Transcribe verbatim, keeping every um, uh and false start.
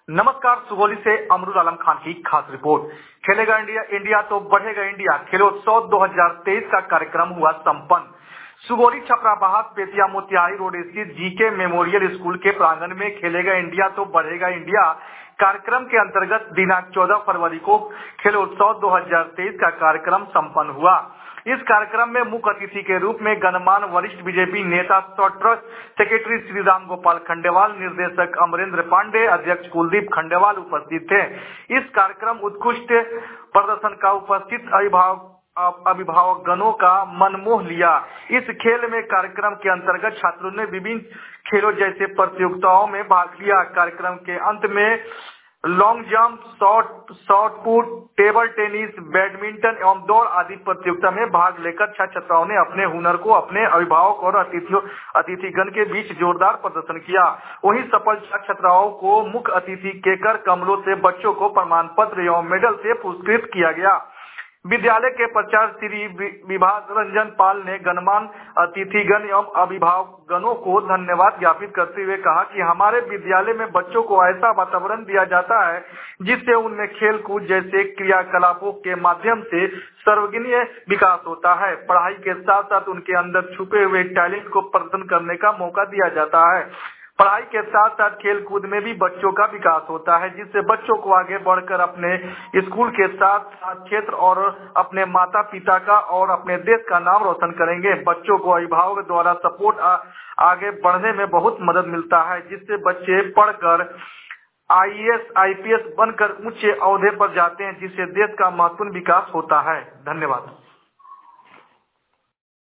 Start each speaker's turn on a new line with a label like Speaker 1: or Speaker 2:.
Speaker 1: नमस्कार, सुगौली से अमरुल आलम खान की खास रिपोर्ट। खेलेगा इंडिया इंडिया तो बढ़ेगा इंडिया खेलोत्सव दो हज़ार तेईस का कार्यक्रम हुआ संपन्न। सुगौली छपराबाद पेतिया मोतिहारी रोड स्थित जीके मेमोरियल स्कूल के प्रांगण में खेलेगा इंडिया तो बढ़ेगा इंडिया कार्यक्रम के अंतर्गत दिनांक चौदह फरवरी को खेलोत्सव दो हज़ार तेईस का कार्यक्रम संपन्न हुआ। इस कार्यक्रम में मुख्य अतिथि के रूप में गणमान्य वरिष्ठ बीजेपी नेता ट्रस्ट सेक्रेटरी श्री राम गोपाल खंडेवाल, निर्देशक अमरेंद्र पांडे, अध्यक्ष कुलदीप खंडेवाल उपस्थित थे। इस कार्यक्रम उत्कृष्ट प्रदर्शन का उपस्थित अभिभावक अभिभावक गणों का मन मोह लिया। इस खेल में कार्यक्रम के अंतर्गत छात्रों ने विभिन्न खेलों जैसे प्रतियोगिताओं में भाग लिया। कार्यक्रम के अंत में long jump, shot shot put, table tennis, badminton एवं दौड़ आदि प्रतियोगिता में भाग लेकर छात्र छात्राओं ने अपने हुनर को अपने अभिभावक और अतिथियों अतिथिगण के बीच जोरदार प्रदर्शन किया। वहीं सफल छात्र छात्राओं को मुख्य अतिथि के कर कमलों से बच्चों को प्रमाण पत्र एवं मेडल से पुरस्कृत किया गया। विद्यालय के प्राचार्य श्री विभास रंजन पाल ने गणमान्य अतिथिगण एवं अभिभावकगणों को धन्यवाद ज्ञापित करते हुए कहा कि हमारे विद्यालय में बच्चों को ऐसा वातावरण दिया जाता है जिससे उनमें खेल कूद जैसे क्रियाकलापों के माध्यम से सर्वांगीण विकास होता है। पढ़ाई के साथ साथ उनके अंदर छुपे हुए टैलेंट को प्रदर्शन करने का मौका दिया जाता है। पढ़ाई के साथ साथ खेल कूद में भी बच्चों का विकास होता है, जिससे बच्चों को आगे बढ़कर अपने स्कूल के साथ साथ क्षेत्र और अपने माता पिता का और अपने देश का नाम रोशन करेंगे। बच्चों को अभिभावक द्वारा सपोर्ट आ, आगे बढ़ने में बहुत मदद मिलता है, जिससे बच्चे पढ़कर I A S I P S बनकर ऊंचे ओहदे पर जाते हैं, जिससे देश का महत्वपूर्ण विकास होता है। धन्यवाद।